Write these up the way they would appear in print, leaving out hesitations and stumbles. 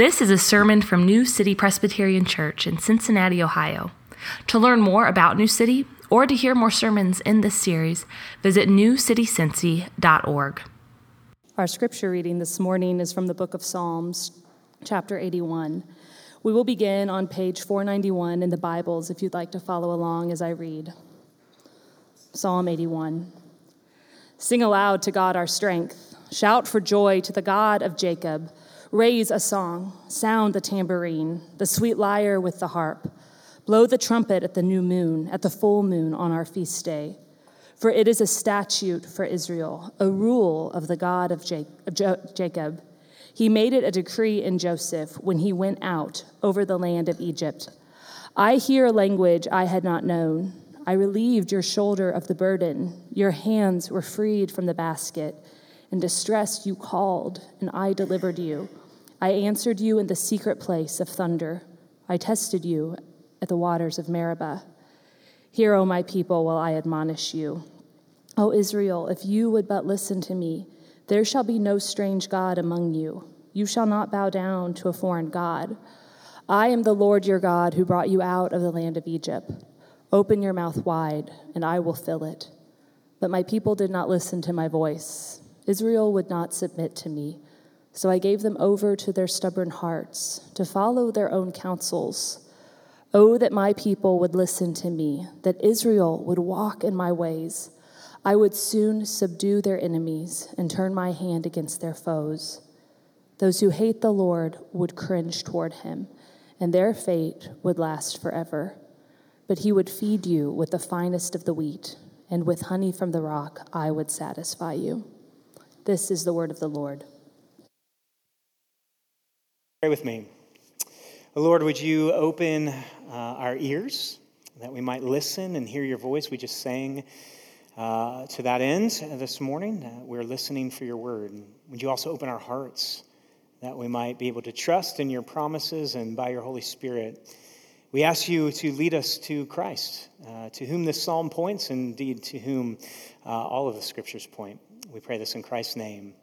This is a sermon from New City Presbyterian Church in Cincinnati, Ohio. To learn more about New City or to hear more sermons in this series, visit newcitycincy.org. Our scripture reading this morning is from the book of Psalms, chapter 81. We will begin on page 491 in the Bibles if you'd like to follow along as I read. Psalm 81. Sing aloud to God our strength. Shout for joy to the God of Jacob. Raise a song, sound the tambourine, the sweet lyre with the harp. Blow the trumpet at the new moon, at the full moon on our feast day. For it is a statute for Israel, a rule of the God of Jacob. He made it a decree in Joseph when he went out over the land of Egypt. I hear a language I had not known. I relieved your shoulder of the burden. Your hands were freed from the basket. In distress you called, and I delivered you. I answered you in the secret place of thunder. I tested you at the waters of Meribah. Hear, O my people, while I admonish you. O Israel, if you would but listen to me, there shall be no strange God among you. You shall not bow down to a foreign god. I am the Lord your God who brought you out of the land of Egypt. Open your mouth wide, and I will fill it. But my people did not listen to my voice. Israel would not submit to me. So I gave them over to their stubborn hearts, to follow their own counsels. Oh, that my people would listen to me, that Israel would walk in my ways. I would soon subdue their enemies and turn my hand against their foes. Those who hate the Lord would cringe toward him, and their fate would last forever. But he would feed you with the finest of the wheat, and with honey from the rock I would satisfy you. This is the word of the Lord. Pray with me. Lord, would you open our ears that we might listen and hear your voice? We just sang to that end this morning. We're listening for your word. Would you also open our hearts that we might be able to trust in your promises, and by your Holy Spirit, we ask you to lead us to Christ, to whom this psalm points, indeed to whom all of the scriptures point. We pray this in Christ's name.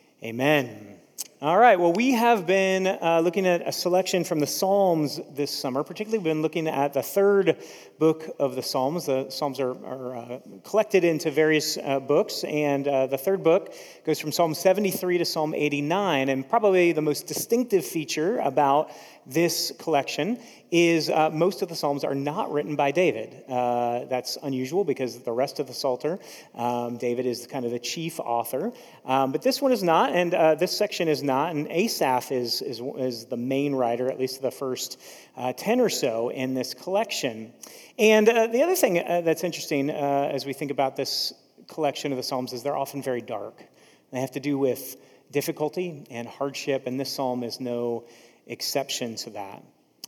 Amen. All right, well, we have been looking at a selection from the Psalms this summer. Particularly, we've been looking at the third book of the Psalms. The Psalms are collected into various books, and the third book goes from Psalm 73 to Psalm 89. And probably the most distinctive feature about this collection is most of the Psalms are not written by David. That's unusual because the rest of the Psalter, David is kind of the chief author. But this one is not, and this section is not. And Asaph is the main writer, at least the first 10 or so in this collection. And the other thing that's interesting as we think about this collection of the Psalms is they're often very dark. They have to do with difficulty and hardship, and this psalm is no exception to that.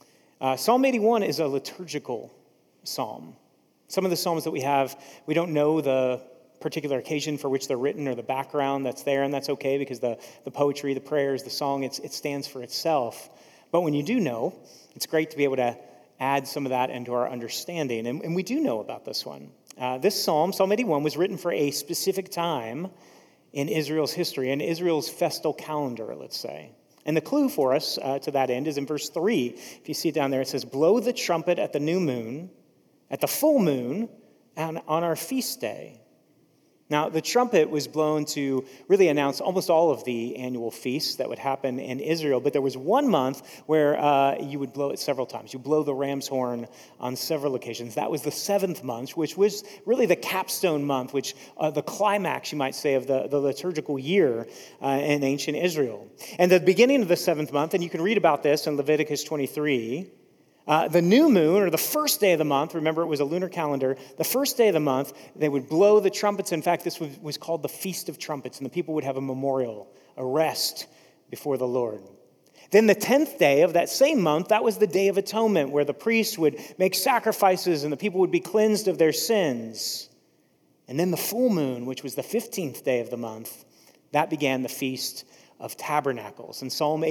Psalm 81 is a liturgical psalm. Some of the psalms that we have, we don't know the particular occasion for which they're written or the background that's there, and that's okay because the poetry, the prayers, the song, it stands for itself. But when you do know, it's great to be able to add some of that into our understanding, and we do know about this one. This psalm, Psalm 81, was written for a specific time in Israel's history, in Israel's festal calendar, let's say. And the clue for us to that end is in verse 3. If you see it down there, it says, blow the trumpet at the new moon, at the full moon, and on our feast day. Now, the trumpet was blown to really announce almost all of the annual feasts that would happen in Israel, but there was one month where you would blow it several times. You blow the ram's horn on several occasions. That was the seventh month, which was really the capstone month, which the climax, you might say, of the liturgical year in ancient Israel. And the beginning of the seventh month, and you can read about this in Leviticus 23, the new moon, or the first day of the month, remember it was a lunar calendar, the first day of the month, they would blow the trumpets. In fact, this was called the Feast of Trumpets, and the people would have a memorial, a rest before the Lord. Then the 10th day of that same month, that was the Day of Atonement, where the priests would make sacrifices and the people would be cleansed of their sins. And then the full moon, which was the 15th day of the month, that began the Feast of Tabernacles. And Psalm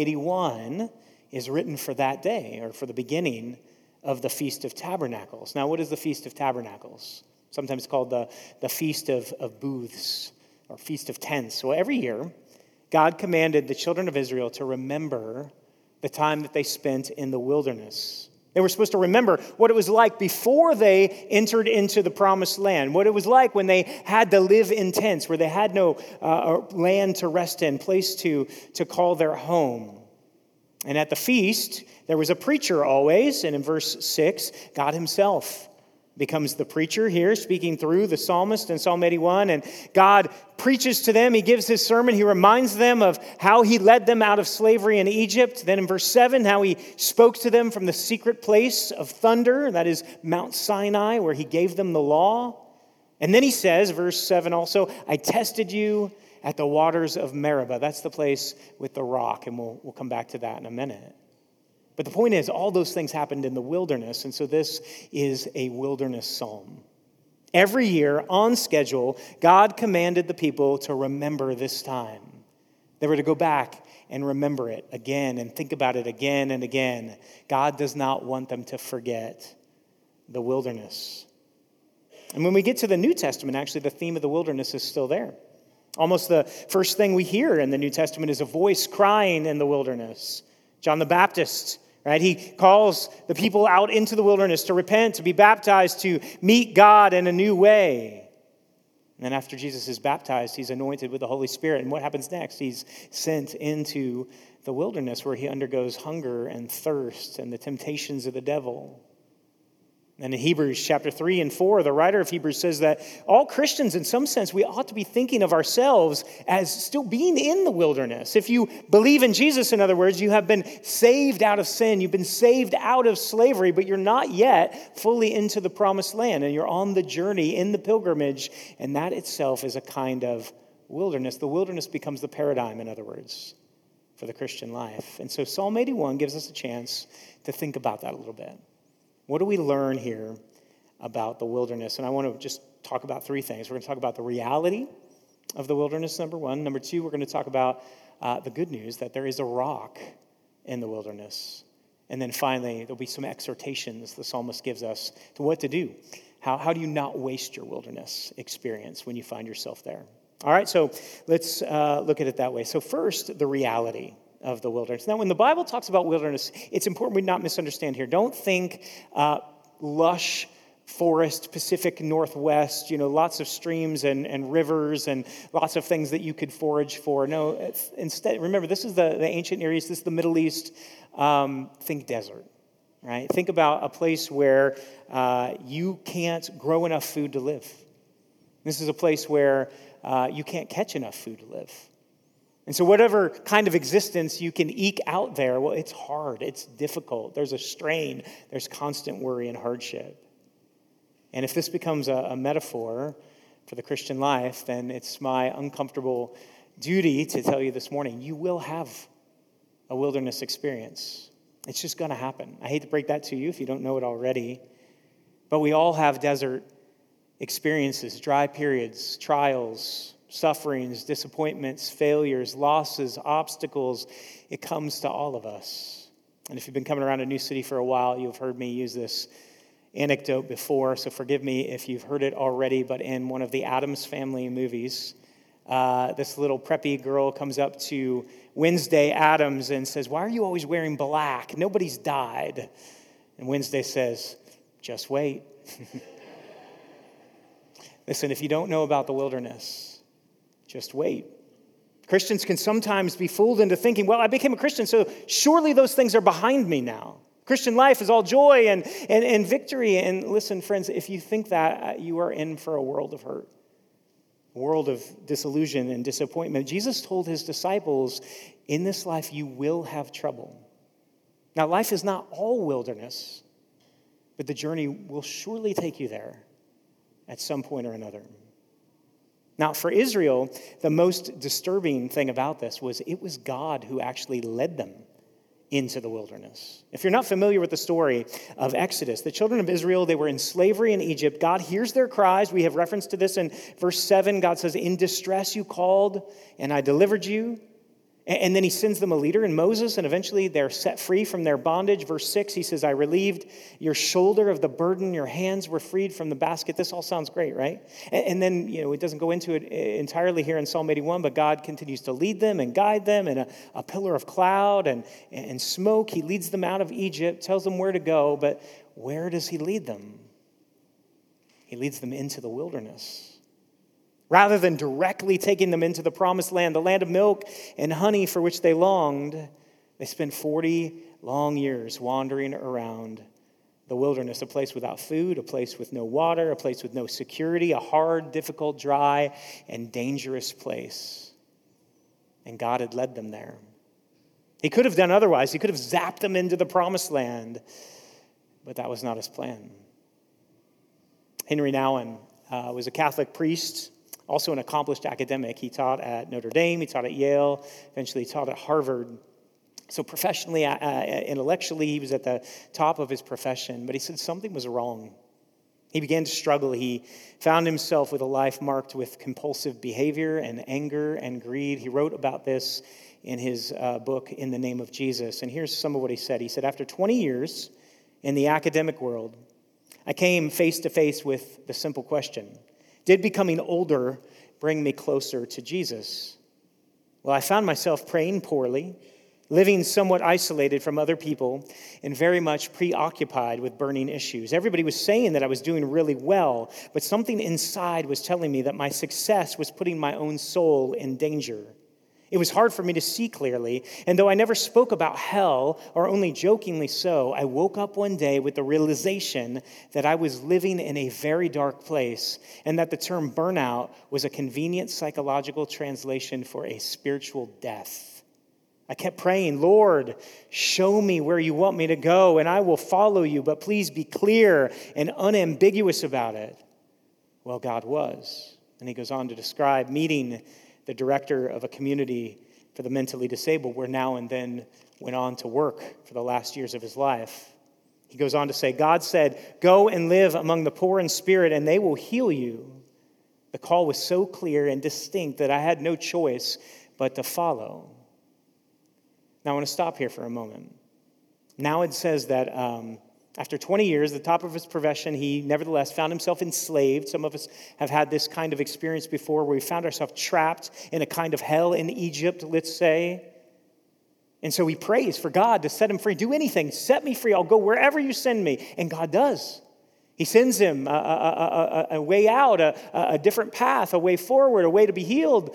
81 is written for that day, or for the beginning of the Feast of Tabernacles. Now, what is the Feast of Tabernacles? Sometimes called the Feast of Booths, or Feast of Tents. So every year, God commanded the children of Israel to remember the time that they spent in the wilderness. They were supposed to remember what it was like before they entered into the promised land, what it was like when they had to live in tents, where they had no land to rest in, place to call their home. And at the feast, there was a preacher always, and in verse 6, God himself becomes the preacher here, speaking through the psalmist in Psalm 81, and God preaches to them. He gives his sermon. He reminds them of how he led them out of slavery in Egypt. Then in verse 7, how he spoke to them from the secret place of thunder, that is Mount Sinai, where he gave them the law. And then he says, verse 7 also, I tested you at the waters of Meribah. That's the place with the rock, and we'll come back to that in a minute. But the point is, all those things happened in the wilderness, and so this is a wilderness psalm. Every year, on schedule, God commanded the people to remember this time. They were to go back and remember it again and think about it again and again. God does not want them to forget the wilderness. And when we get to the New Testament, actually, the theme of the wilderness is still there. Almost the first thing we hear in the New Testament is a voice crying in the wilderness. John the Baptist, right? He calls the people out into the wilderness to repent, to be baptized, to meet God in a new way. And then after Jesus is baptized, he's anointed with the Holy Spirit. And what happens next? He's sent into the wilderness where he undergoes hunger and thirst and the temptations of the devil. And in Hebrews chapter 3 and 4, the writer of Hebrews says that all Christians, in some sense, we ought to be thinking of ourselves as still being in the wilderness. If you believe in Jesus, in other words, you have been saved out of sin. You've been saved out of slavery, but you're not yet fully into the promised land. And you're on the journey in the pilgrimage, and that itself is a kind of wilderness. The wilderness becomes the paradigm, in other words, for the Christian life. And so Psalm 81 gives us a chance to think about that a little bit. What do we learn here about the wilderness? And I want to just talk about three things. We're going to talk about the reality of the wilderness, number one. Number two, we're going to talk about the good news that there is a rock in the wilderness. And then finally, there'll be some exhortations the psalmist gives us to what to do. How do you not waste your wilderness experience when you find yourself there? All right, so let's look at it that way. So first, the reality of the wilderness. Now, when the Bible talks about wilderness, it's important we not misunderstand here. Don't think lush forest, Pacific Northwest, lots of streams and rivers and lots of things that you could forage for. No, instead, remember, this is the ancient Near East, this is the Middle East. Think desert, right? Think about a place where you can't grow enough food to live. This is a place where you can't catch enough food to live. And so whatever kind of existence you can eke out there, well, it's hard, it's difficult, there's a strain, there's constant worry and hardship. And if this becomes a metaphor for the Christian life, then it's my uncomfortable duty to tell you this morning, you will have a wilderness experience. It's just going to happen. I hate to break that to you if you don't know it already, but we all have desert experiences, dry periods, trials, sufferings, disappointments, failures, losses, obstacles. It comes to all of us. And if you've been coming around a New City for a while, you've heard me use this anecdote before, so forgive me if you've heard it already, but in one of the Addams Family movies, this little preppy girl comes up to Wednesday Addams and says, "Why are you always wearing black? Nobody's died." And Wednesday says, "Just wait." Listen, if you don't know about the wilderness, just wait. Christians can sometimes be fooled into thinking, well, I became a Christian, so surely those things are behind me now. Christian life is all joy and victory. And listen, friends, if you think that, you are in for a world of hurt, a world of disillusion and disappointment. Jesus told his disciples, in this life you will have trouble. Now, life is not all wilderness, but the journey will surely take you there at some point or another. Now, for Israel, the most disturbing thing about this was it was God who actually led them into the wilderness. If you're not familiar with the story of Exodus, the children of Israel, they were in slavery in Egypt. God hears their cries. We have reference to this in verse 7. God says, "In distress you called, and I delivered you." And then he sends them a leader in Moses, and eventually they're set free from their bondage. Verse 6, he says, I relieved your shoulder of the burden. Your hands were freed from the basket. This all sounds great, right? And then, it doesn't go into it entirely here in Psalm 81, but God continues to lead them and guide them in a pillar of cloud and smoke. He leads them out of Egypt, tells them where to go, but where does he lead them? He leads them into the wilderness. Rather than directly taking them into the promised land, the land of milk and honey for which they longed, they spent 40 long years wandering around the wilderness, a place without food, a place with no water, a place with no security, a hard, difficult, dry, and dangerous place. And God had led them there. He could have done otherwise. He could have zapped them into the promised land, but that was not his plan. Henry Nouwen was a Catholic priest, also an accomplished academic. He taught at Notre Dame, he taught at Yale, eventually taught at Harvard. So professionally, intellectually, he was at the top of his profession, but he said something was wrong. He began to struggle. He found himself with a life marked with compulsive behavior and anger and greed. He wrote about this in his book, In the Name of Jesus. And here's some of what he said. He said, after 20 years in the academic world, I came face to face with the simple question, did becoming older bring me closer to Jesus? Well, I found myself praying poorly, living somewhat isolated from other people, and very much preoccupied with burning issues. Everybody was saying that I was doing really well, but something inside was telling me that my success was putting my own soul in danger. It was hard for me to see clearly, and though I never spoke about hell, or only jokingly so, I woke up one day with the realization that I was living in a very dark place, and that the term burnout was a convenient psychological translation for a spiritual death. I kept praying, Lord, show me where you want me to go, and I will follow you, but please be clear and unambiguous about it. Well, God was. And he goes on to describe meeting the director of a community for the mentally disabled, where now and then went on to work for the last years of his life. He goes on to say, God said, go and live among the poor in spirit, and they will heal you. The call was so clear and distinct that I had no choice but to follow. Now I want to stop here for a moment. Now it says that after 20 years, the top of his profession, he nevertheless found himself enslaved. Some of us have had this kind of experience before where we found ourselves trapped in a kind of hell in Egypt, let's say. And so he prays for God to set him free. Do anything. Set me free. I'll go wherever you send me. And God does. He sends him a way out, a different path, a way forward, a way to be healed.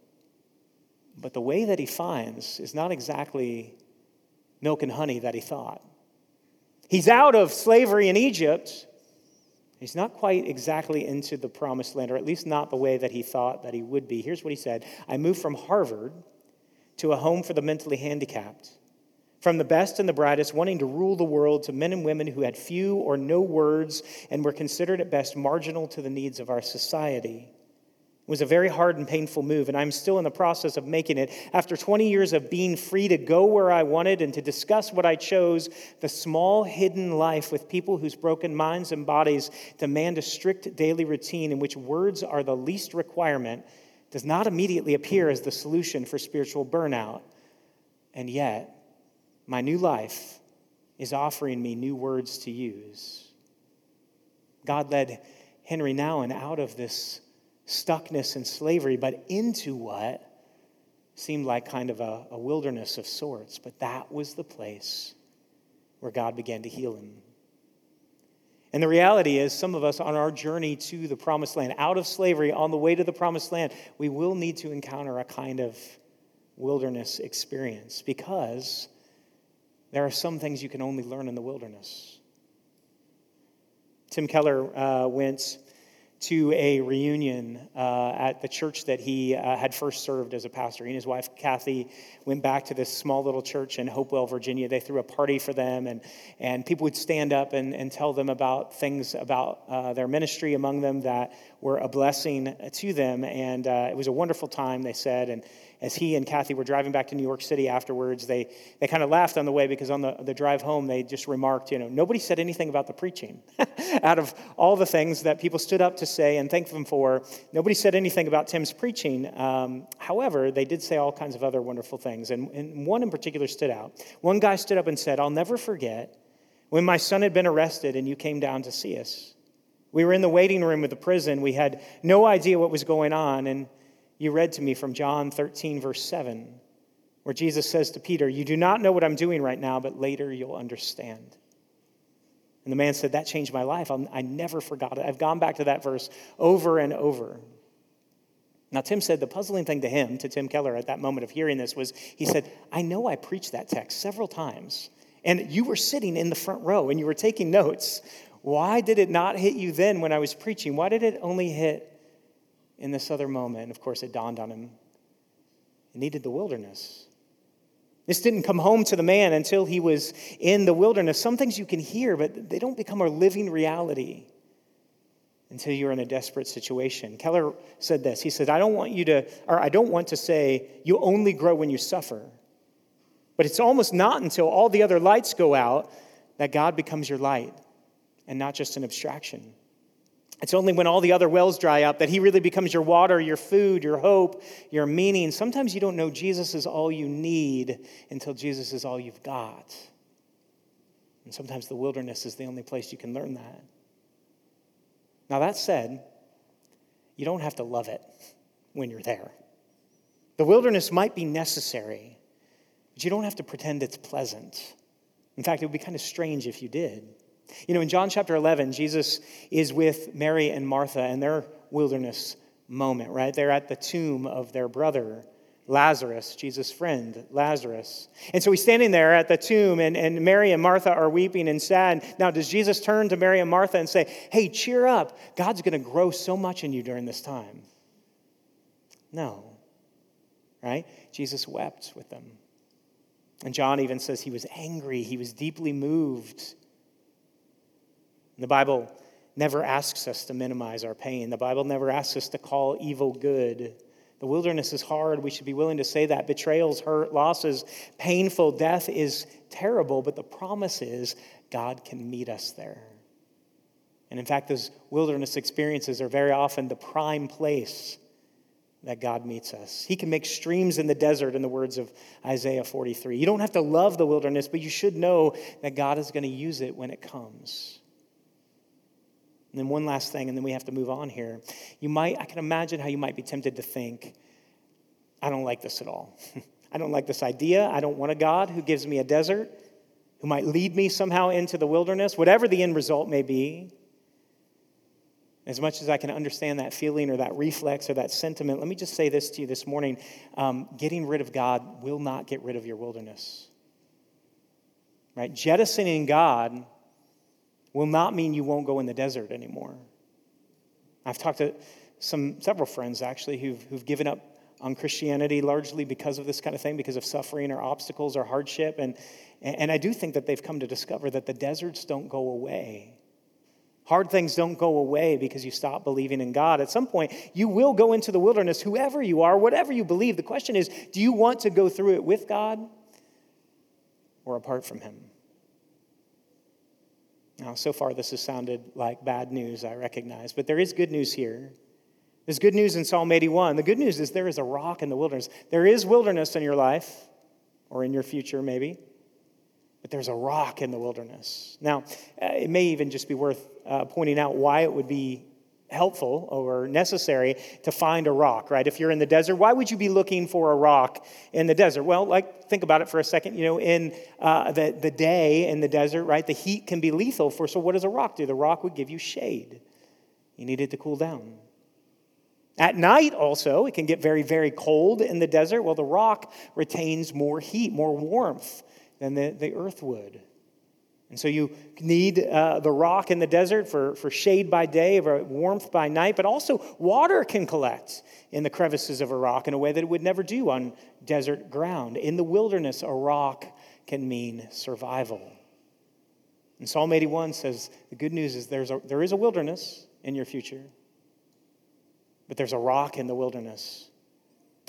But the way that he finds is not exactly milk and honey that he thought. He's out of slavery in Egypt. He's not quite exactly into the promised land, or at least not the way that he thought that he would be. Here's what he said. I moved from Harvard to a home for the mentally handicapped. From the best and the brightest, wanting to rule the world, to men and women who had few or no words and were considered at best marginal to the needs of our society. It was a very hard and painful move, and I'm still in the process of making it. After 20 years of being free to go where I wanted and to discuss what I chose, the small hidden life with people whose broken minds and bodies demand a strict daily routine in which words are the least requirement does not immediately appear as the solution for spiritual burnout. And yet, my new life is offering me new words to use. God led Henry Nouwen out of this stuckness and slavery, but into what seemed like kind of a wilderness of sorts. But that was the place where God began to heal him. And the reality is, some of us on our journey to the promised land, out of slavery, on the way to the promised land, we will need to encounter a kind of wilderness experience, because there are some things you can only learn in the wilderness. Tim Keller went to a reunion at the church that he had first served as a pastor. He and his wife, Kathy, went back to this small little church in Hopewell, Virginia. They threw a party for them, and people would stand up and tell them about things about their ministry among them that were a blessing to them. And it was a wonderful time, they said. as he and Kathy were driving back to New York City afterwards, they kind of laughed on the way because on the drive home, they just remarked, nobody said anything about the preaching. Out of all the things that people stood up to say and thank them for, nobody said anything about Tim's preaching. However, they did say all kinds of other wonderful things, and one in particular stood out. One guy stood up and said, "I'll never forget when my son had been arrested and you came down to see us. We were in the waiting room of the prison. We had no idea what was going on, and you read to me from John 13, verse 7, where Jesus says to Peter, 'You do not know what I'm doing right now, but later you'll understand.'" And the man said, "That changed my life. I never forgot it. I've gone back to that verse over and over." Now, Tim said the puzzling thing to him, to Tim Keller at that moment of hearing this, was he said, "I know I preached that text several times, and you were sitting in the front row, and you were taking notes. Why did it not hit you then when I was preaching? Why did it only hit in this other moment?" And of course, it dawned on him. It needed the wilderness. This didn't come home to the man until he was in the wilderness. Some things you can hear, but they don't become a living reality until you're in a desperate situation. Keller said this. He said, I don't want to say you only grow when you suffer. But it's almost not until all the other lights go out that God becomes your light and not just an abstraction. It's only when all the other wells dry up that he really becomes your water, your food, your hope, your meaning. Sometimes you don't know Jesus is all you need until Jesus is all you've got. And sometimes the wilderness is the only place you can learn that. Now, that said, you don't have to love it when you're there. The wilderness might be necessary, but you don't have to pretend it's pleasant. In fact, it would be kind of strange if you did. In John chapter 11, Jesus is with Mary and Martha in their wilderness moment, right? They're at the tomb of their brother, Lazarus, Jesus' friend, Lazarus. And so he's standing there at the tomb, and Mary and Martha are weeping and sad. Now, does Jesus turn to Mary and Martha and say, "Hey, cheer up. God's going to grow so much in you during this time"? No, right? Jesus wept with them. And John even says he was angry. He was deeply moved. The Bible never asks us to minimize our pain. The Bible never asks us to call evil good. The wilderness is hard. We should be willing to say that. Betrayals, hurt, losses, painful, death is terrible, but the promise is God can meet us there. And in fact, those wilderness experiences are very often the prime place that God meets us. He can make streams in the desert, in the words of Isaiah 43. You don't have to love the wilderness, but you should know that God is going to use it when it comes. And then one last thing, and then we have to move on here. I can imagine how you might be tempted to think, I don't like this at all. I don't like this idea. I don't want a God who gives me a desert, who might lead me somehow into the wilderness, whatever the end result may be. As much as I can understand that feeling or that reflex or that sentiment, let me just say this to you this morning. Getting rid of God will not get rid of your wilderness. Right? Jettisoning God will not mean you won't go in the desert anymore. I've talked to several friends, actually, who've given up on Christianity largely because of this kind of thing, because of suffering or obstacles or hardship. And I do think that they've come to discover that the deserts don't go away. Hard things don't go away because you stop believing in God. At some point, you will go into the wilderness, whoever you are, whatever you believe. The question is, do you want to go through it with God or apart from him? Now, so far, this has sounded like bad news, I recognize, but there is good news here. There's good news in Psalm 81. The good news is there is a rock in the wilderness. There is wilderness in your life, or in your future, maybe, but there's a rock in the wilderness. Now, it may even just be worth pointing out why it would be helpful or necessary to find a rock, right? If you're in the desert, why would you be looking for a rock in the desert? Well, think about it for a second. In the day in the desert, right, the heat can be lethal so what does a rock do? The rock would give you shade. You need it to cool down. At night also, it can get very, very cold in the desert. Well, the rock retains more heat, more warmth than the earth would. And so you need the rock in the desert for shade by day, for warmth by night, but also water can collect in the crevices of a rock in a way that it would never do on desert ground. In the wilderness, a rock can mean survival. And Psalm 81 says the good news is there is a wilderness in your future, but there's a rock in the wilderness.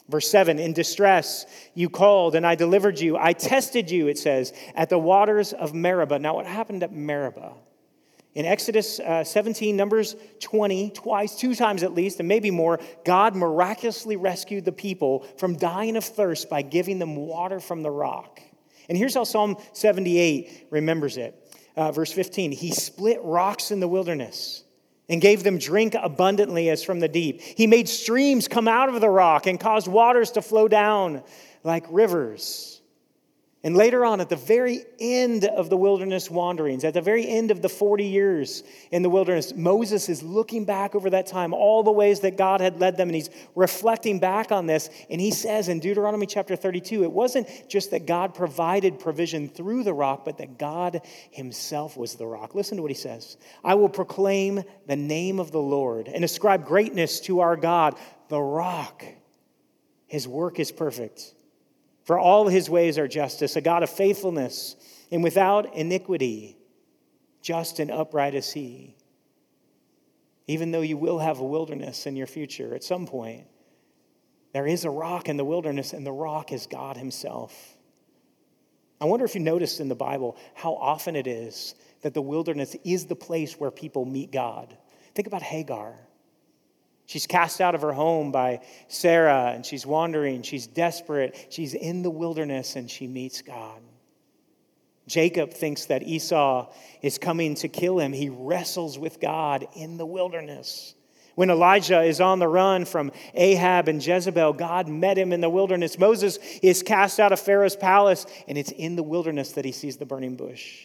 Verse 7, in distress you called and I delivered you. I tested you, it says, at the waters of Meribah. Now what happened at Meribah? In Exodus 17, Numbers 20, two times at least, and maybe more, God miraculously rescued the people from dying of thirst by giving them water from the rock. And here's how Psalm 78 remembers it. Verse 15, he split rocks in the wilderness and gave them drink abundantly as from the deep. He made streams come out of the rock and caused waters to flow down like rivers. And later on, at the very end of the wilderness wanderings, at the very end of the 40 years in the wilderness, Moses is looking back over that time, all the ways that God had led them, and he's reflecting back on this. And he says in Deuteronomy chapter 32, it wasn't just that God provided provision through the rock, but that God himself was the rock. Listen to what he says. I will proclaim the name of the Lord and ascribe greatness to our God, the rock. His work is perfect. For all his ways are justice, a God of faithfulness, and without iniquity, just and upright is he. Even though you will have a wilderness in your future at some point, there is a rock in the wilderness, and the rock is God himself. I wonder if you noticed in the Bible how often it is that the wilderness is the place where people meet God. Think about Hagar. She's cast out of her home by Sarah, and she's wandering. She's desperate. She's in the wilderness, and she meets God. Jacob thinks that Esau is coming to kill him. He wrestles with God in the wilderness. When Elijah is on the run from Ahab and Jezebel, God met him in the wilderness. Moses is cast out of Pharaoh's palace, and it's in the wilderness that he sees the burning bush.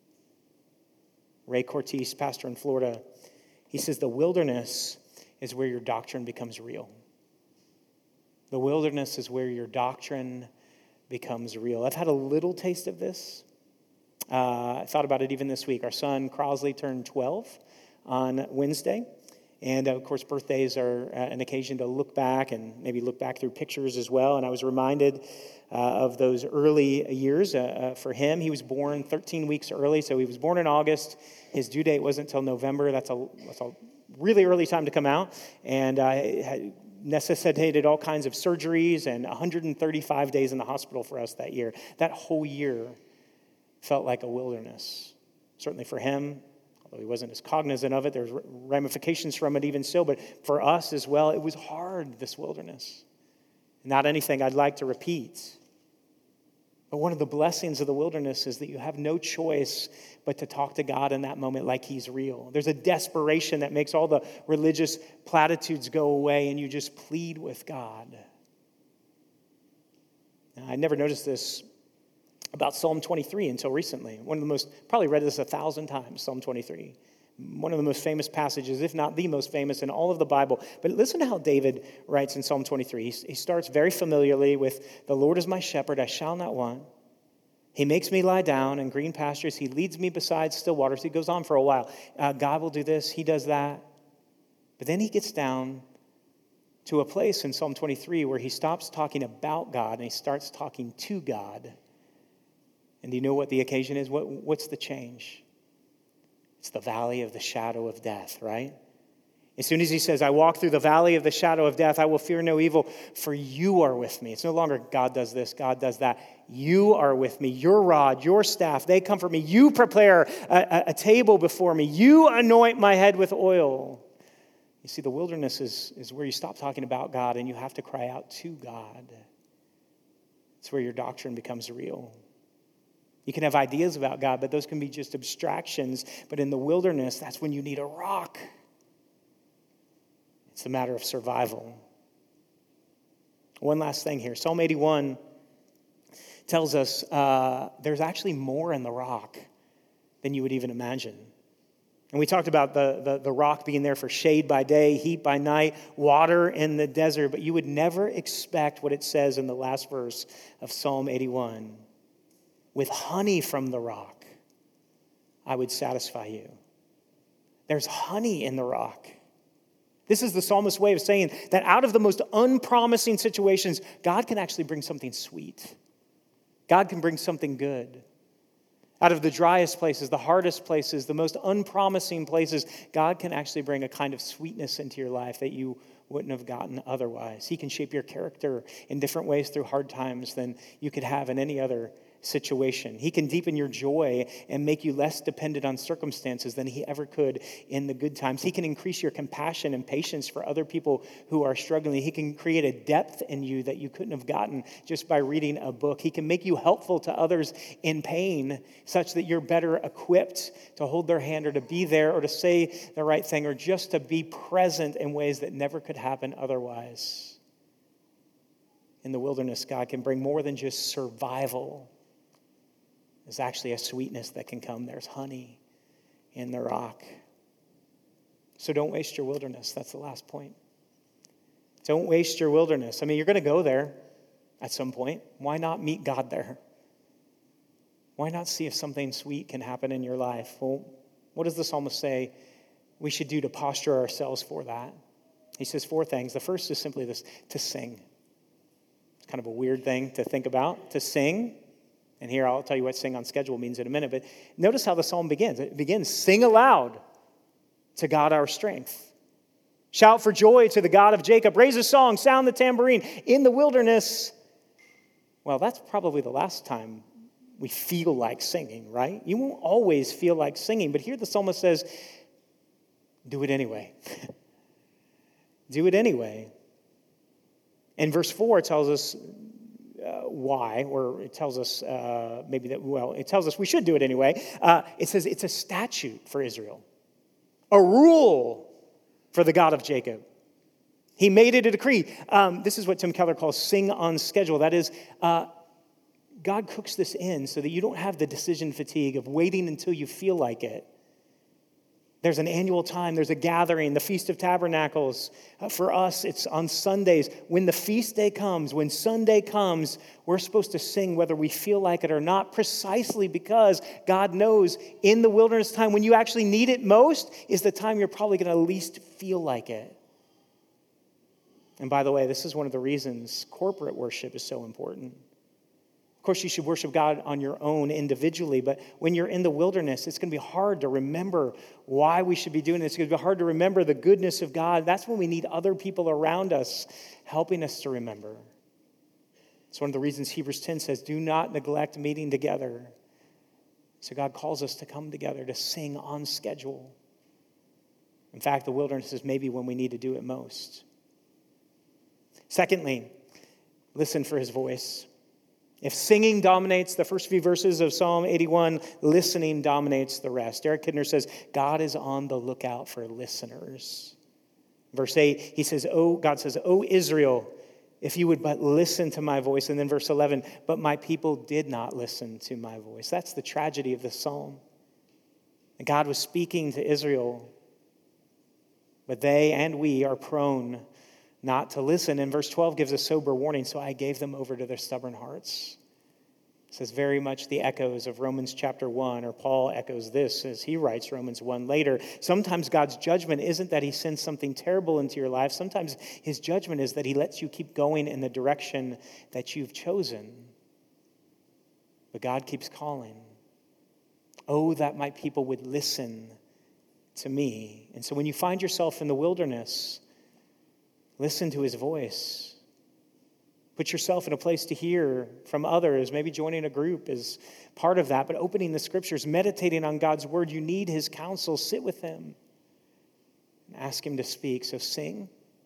Ray Cortese, pastor in Florida, he says the wilderness is where your doctrine becomes real. The wilderness is where your doctrine becomes real. I've had a little taste of this. I thought about it even this week. Our son, Crosley, turned 12 on Wednesday. And, of course, birthdays are an occasion to look back and maybe look back through pictures as well. And I was reminded of those early years for him. He was born 13 weeks early, so he was born in August. His due date wasn't until November. That's a really early time to come out, and had necessitated all kinds of surgeries and 135 days in the hospital for us that year. That whole year felt like a wilderness, certainly for him, although he wasn't as cognizant of it. There's ramifications from it even still, but for us as well, it was hard, this wilderness. Not anything I'd like to repeat. But one of the blessings of the wilderness is that you have no choice but to talk to God in that moment like he's real. There's a desperation that makes all the religious platitudes go away, and you just plead with God. Now, I never noticed this about Psalm 23 until recently. Probably read this 1,000 times, Psalm 23. One of the most famous passages, if not the most famous in all of the Bible. But listen to how David writes in Psalm 23. He starts very familiarly with, the Lord is my shepherd, I shall not want. He makes me lie down in green pastures. He leads me beside still waters. He goes on for a while. God will do this. He does that. But then he gets down to a place in Psalm 23 where he stops talking about God and he starts talking to God. And do you know what the occasion is? What's the change? It's the valley of the shadow of death, right? As soon as he says, I walk through the valley of the shadow of death, I will fear no evil, for you are with me. It's no longer God does this, God does that. You are with me. Your rod, your staff, they comfort me. You prepare a table before me. You anoint my head with oil. You see, the wilderness is where you stop talking about God and you have to cry out to God. It's where your doctrine becomes real. You can have ideas about God, but those can be just abstractions. But in the wilderness, that's when you need a rock. It's a matter of survival. One last thing here. Psalm 81 tells us there's actually more in the rock than you would even imagine. And we talked about the rock being there for shade by day, heat by night, water in the desert. But you would never expect what it says in the last verse of Psalm 81. With honey from the rock, I would satisfy you. There's honey in the rock. This is the psalmist's way of saying that out of the most unpromising situations, God can actually bring something sweet. God can bring something good. Out of the driest places, the hardest places, the most unpromising places, God can actually bring a kind of sweetness into your life that you wouldn't have gotten otherwise. He can shape your character in different ways through hard times than you could have in any other situation. He can deepen your joy and make you less dependent on circumstances than he ever could in the good times. He can increase your compassion and patience for other people who are struggling. He can create a depth in you that you couldn't have gotten just by reading a book. He can make you helpful to others in pain such that you're better equipped to hold their hand or to be there or to say the right thing or just to be present in ways that never could happen otherwise. In the wilderness, God can bring more than just survival. There's actually a sweetness that can come. There's honey in the rock. So don't waste your wilderness. That's the last point. Don't waste your wilderness. I mean, you're going to go there at some point. Why not meet God there? Why not see if something sweet can happen in your life? Well, what does the psalmist say we should do to posture ourselves for that? He says 4 things. The first is simply this, to sing. It's kind of a weird thing to think about, to sing. And here I'll tell you what sing on schedule means in a minute. But notice how the psalm begins. It begins, sing aloud to God our strength. Shout for joy to the God of Jacob. Raise a song, sound the tambourine. In the wilderness, well, that's probably the last time we feel like singing, right? You won't always feel like singing. But here the psalmist says, do it anyway. Do it anyway. In verse 4, it tells us why, or it tells us it tells us we should do it anyway. It says it's a statute for Israel, a rule for the God of Jacob. He made it a decree. This is what Tim Keller calls sing on schedule. That is, God cooks this in so that you don't have the decision fatigue of waiting until you feel like it. There's an annual time, there's a gathering, the Feast of Tabernacles. For us, it's on Sundays. When the feast day comes, when Sunday comes, we're supposed to sing whether we feel like it or not, precisely because God knows in the wilderness time, when you actually need it most, is the time you're probably going to least feel like it. And by the way, this is one of the reasons corporate worship is so important. Of course, you should worship God on your own individually, but when you're in the wilderness, it's going to be hard to remember why we should be doing this. It's going to be hard to remember the goodness of God. That's when we need other people around us helping us to remember. It's one of the reasons Hebrews 10 says, do not neglect meeting together. So God calls us to come together to sing on schedule. In fact, the wilderness is maybe when we need to do it most. Secondly, listen for his voice. If singing dominates the first few verses of Psalm 81, listening dominates the rest. Derek Kidner says, God is on the lookout for listeners. Verse 8, he says, God says, O Israel, if you would but listen to my voice. And then verse 11, but my people did not listen to my voice. That's the tragedy of the psalm. And God was speaking to Israel, but they and we are prone not to listen. And verse 12 gives a sober warning. So I gave them over to their stubborn hearts. It says very much the echoes of Romans chapter 1, or Paul echoes this as he writes Romans 1 later. Sometimes God's judgment isn't that he sends something terrible into your life. Sometimes his judgment is that he lets you keep going in the direction that you've chosen. But God keeps calling. Oh, that my people would listen to me. And so when you find yourself in the wilderness, listen to his voice. Put yourself in a place to hear from others. Maybe joining a group is part of that. But opening the scriptures, meditating on God's word, you need his counsel. Sit with him and ask him to speak. So sing,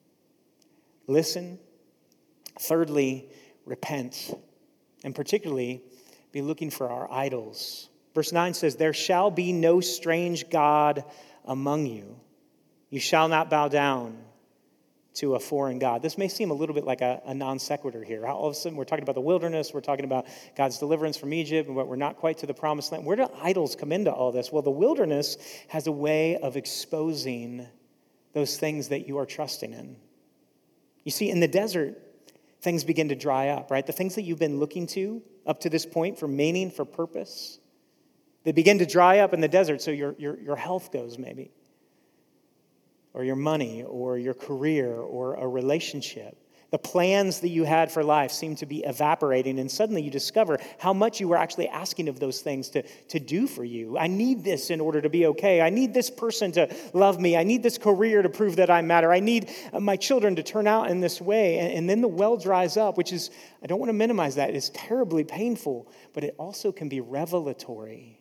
listen. Thirdly, repent. And particularly, be looking for our idols. Verse 9 says, there shall be no strange God among you. You shall not bow down to a foreign God. This may seem a little bit like a non sequitur here. All of a sudden, we're talking about the wilderness, we're talking about God's deliverance from Egypt, but we're not quite to the promised land. Where do idols come into all this? Well, the wilderness has a way of exposing those things that you are trusting in. You see, in the desert, things begin to dry up, right? The things that you've been looking to up to this point for meaning, for purpose, they begin to dry up in the desert, so your health goes maybe, or your money, or your career, or a relationship. The plans that you had for life seem to be evaporating, and suddenly you discover how much you were actually asking of those things to do for you. I need this in order to be okay. I need this person to love me. I need this career to prove that I matter. I need my children to turn out in this way. And then the well dries up, which is, I don't want to minimize that. It's terribly painful, but it also can be revelatory.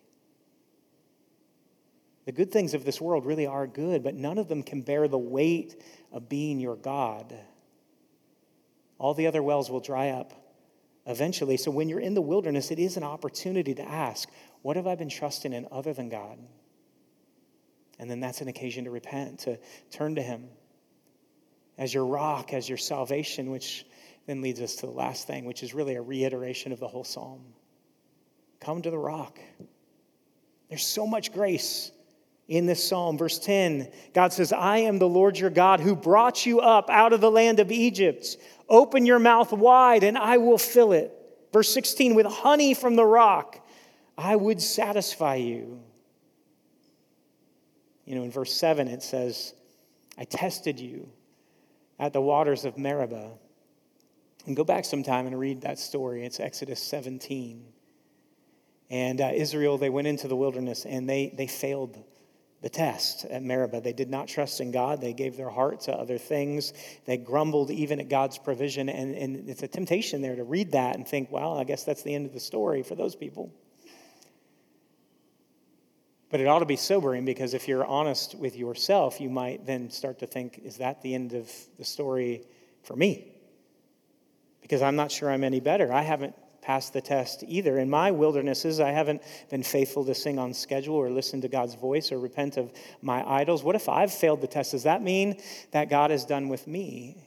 The good things of this world really are good, but none of them can bear the weight of being your God. All the other wells will dry up eventually. So when you're in the wilderness, it is an opportunity to ask, what have I been trusting in other than God? And then that's an occasion to repent, to turn to him as your rock, as your salvation, which then leads us to the last thing, which is really a reiteration of the whole psalm. Come to the rock. There's so much grace in this psalm. Verse 10, God says, I am the Lord your God who brought you up out of the land of Egypt. Open your mouth wide and I will fill it. Verse 16, with honey from the rock, I would satisfy you. In verse 7, it says, I tested you at the waters of Meribah. And go back sometime and read that story. It's Exodus 17. And Israel, they went into the wilderness and they failed the test at Meribah. They did not trust in God. They gave their heart to other things. They grumbled even at God's provision. And it's a temptation there to read that and think, well, I guess that's the end of the story for those people. But it ought to be sobering, because if you're honest with yourself, you might then start to think, is that the end of the story for me? Because I'm not sure I'm any better. I haven't passed the test either. In my wildernesses, I haven't been faithful to sing on schedule or listen to God's voice or repent of my idols. What if I've failed the test? Does that mean that God is done with me?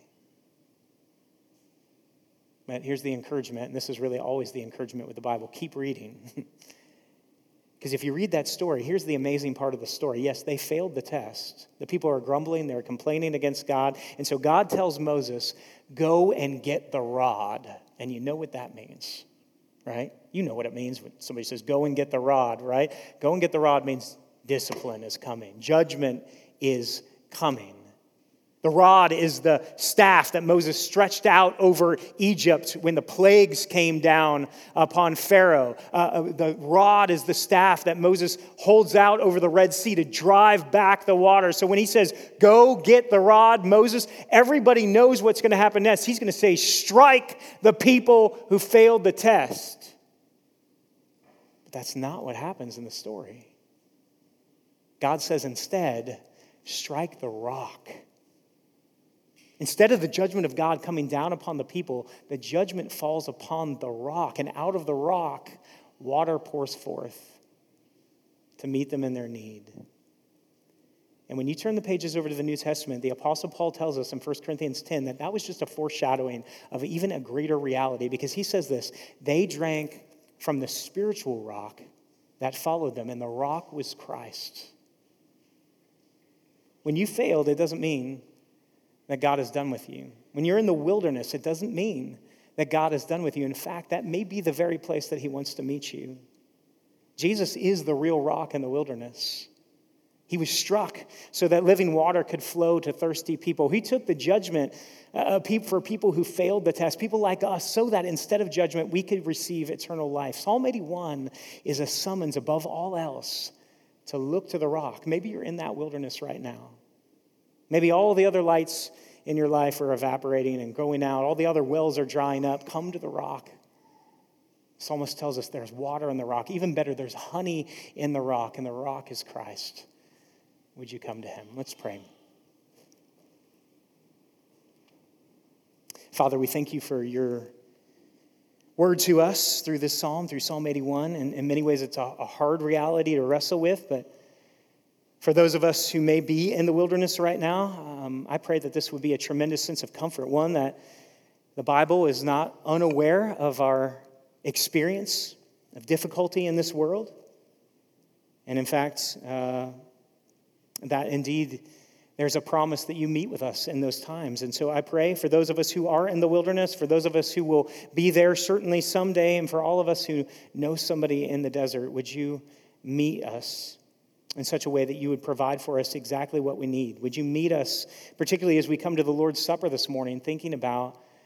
But here's the encouragement, and this is really always the encouragement with the Bible. Keep reading. Because if you read that story, here's the amazing part of the story. Yes, they failed the test. The people are grumbling, they're complaining against God. And so God tells Moses, go and get the rod. And you know what that means, right? You know what it means when somebody says, go and get the rod, right? Go and get the rod means discipline is coming. Judgment is coming. The rod is the staff that Moses stretched out over Egypt when the plagues came down upon Pharaoh. The rod is the staff that Moses holds out over the Red Sea to drive back the water. So when he says, go get the rod, Moses, everybody knows what's going to happen next. He's going to say, strike the people who failed the test. But that's not what happens in the story. God says instead, strike the rock. Instead of the judgment of God coming down upon the people, the judgment falls upon the rock. And out of the rock, water pours forth to meet them in their need. And when you turn the pages over to the New Testament, the Apostle Paul tells us in 1 Corinthians 10 that was just a foreshadowing of even a greater reality. Because he says this, they drank from the spiritual rock that followed them, and the rock was Christ. When you failed, it doesn't mean that God is done with you. When you're in the wilderness, it doesn't mean that God is done with you. In fact, that may be the very place that he wants to meet you. Jesus is the real rock in the wilderness. He was struck so that living water could flow to thirsty people. He took the judgment for people who failed the test, people like us, so that instead of judgment, we could receive eternal life. Psalm 81 is a summons above all else to look to the rock. Maybe you're in that wilderness right now. Maybe all the other lights in your life are evaporating and going out. All the other wells are drying up. Come to the rock. The psalmist tells us there's water in the rock. Even better, there's honey in the rock, and the rock is Christ. Would you come to him? Let's pray. Father, we thank you for your word to us through this psalm, through Psalm 81. And in many ways, it's a hard reality to wrestle with, but for those of us who may be in the wilderness right now, I pray that this would be a tremendous sense of comfort. One, that the Bible is not unaware of our experience of difficulty in this world. And in fact, that indeed there's a promise that you meet with us in those times. And so I pray for those of us who are in the wilderness, for those of us who will be there certainly someday, and for all of us who know somebody in the desert, would you meet us in such a way that you would provide for us exactly what we need? Would you meet us, particularly as we come to the Lord's Supper this morning, thinking about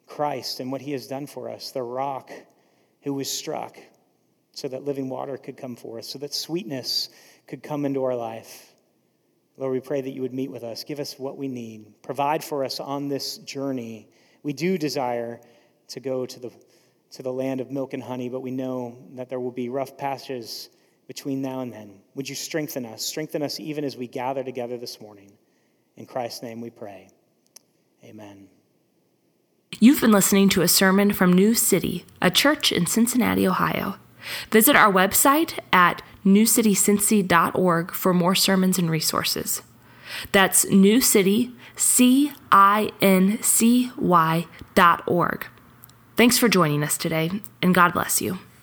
Christ and what he has done for us, the rock who was struck so that living water could come forth, so that sweetness could come into our life. Lord, we pray that you would meet with us, give us what we need, provide for us on this journey. We do desire to go to the land of milk and honey, but we know that there will be rough patches between now and then. Would you strengthen us even as we gather together this morning. In Christ's name we pray. Amen. You've been listening to a sermon from New City, a church in Cincinnati, Ohio. Visit our website at newcitycincy.org for more sermons and resources. That's newcitycincy.org. Thanks for joining us today, and God bless you.